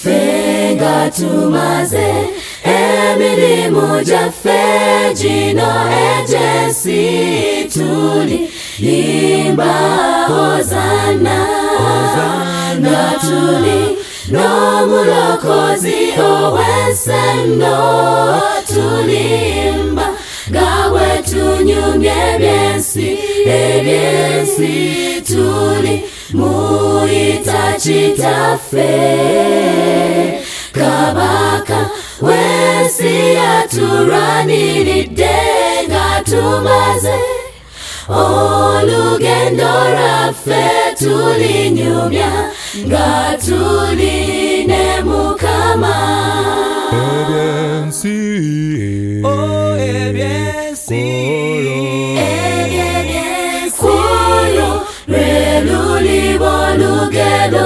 Fenga tumaze emirimu gyaffe gino egy'ensi tulimba hozana nga tuli n'omulokozi ow'ensenno tulimba nga bwe tunyumya ebyensi tuli muyita kitaffe kabaka w'ensi yaturwaniridde nga tumaze olugendo lwaffe tulinyumya nga tuli ne Mukama. Ebyensi olwo lwe luliba olugendo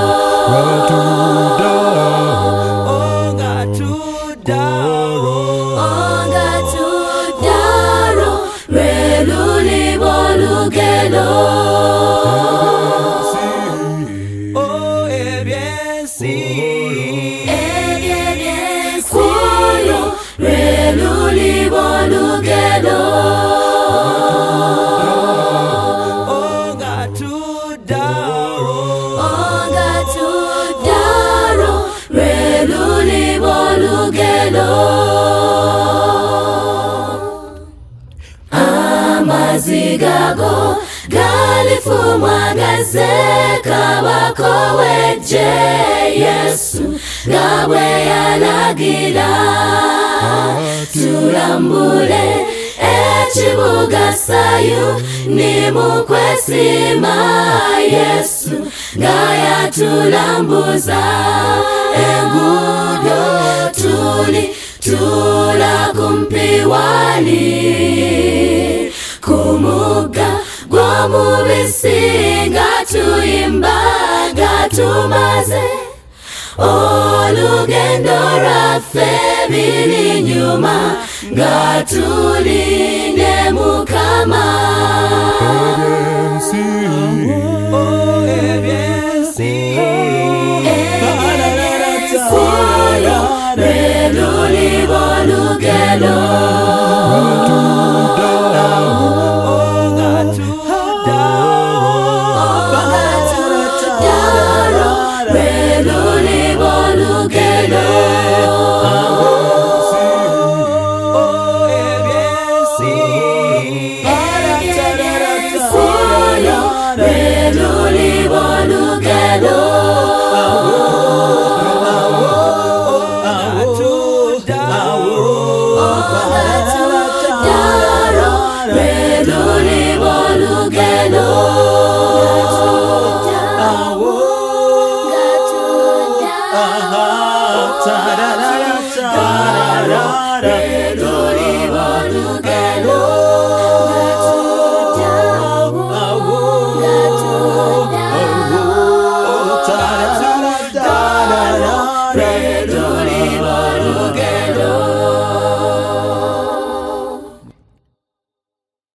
amazigago galifumwa gaze kabaka w'eggye Yesu nga bwe yalagira tulambule ekibuga Sayuni mu kwesiima Yesu nga yatulambuza enguudo tula kumpi wali kumugga gw'omubisi nga tuyimba nga tumaze olugendo lwaffe birinyuma nga tuli ne Mukama. Ebyensi lwe luliba olugendo ta da da da da da da da.